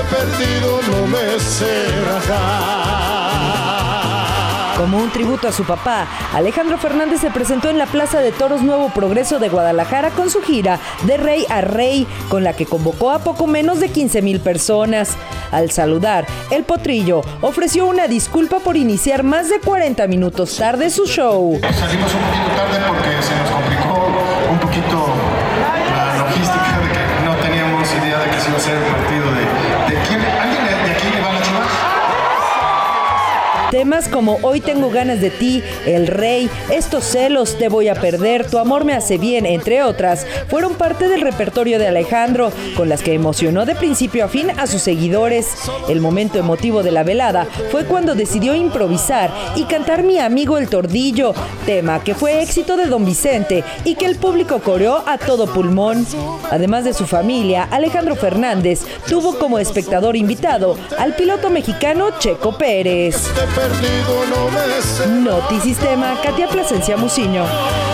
perdido no me sé rajar. Como un tributo a su papá, Alejandro Fernández se presentó en la Plaza de Toros Nuevo Progreso de Guadalajara con su gira De Rey a Rey, con la que convocó a poco menos de 15,000 personas. Al saludar, El Potrillo ofreció una disculpa por iniciar más de 40 minutos tarde su show. Salimos un poquito tarde porque se nos complicó un poquito la logística de que no teníamos idea de que se iba a ser el partido de quién. ¿Alguien de aquí le va a la Chivas? Temas como Hoy tengo ganas de ti, El Rey, Estos celos, Te voy a perder, Tu amor me hace bien, entre otras, fueron parte del repertorio de Alejandro, con las que emocionó de principio a fin a sus seguidores. El momento emotivo de la velada fue cuando decidió improvisar y cantar Mi amigo el Tordillo, tema que fue éxito de Don Vicente y que el público coreó a todo pulmón. Además de su familia, Alejandro Fernández tuvo como espectador invitado al piloto mexicano Checo Pérez. Perdido no me sé. Notisistema, Katia Plasencia Muciño.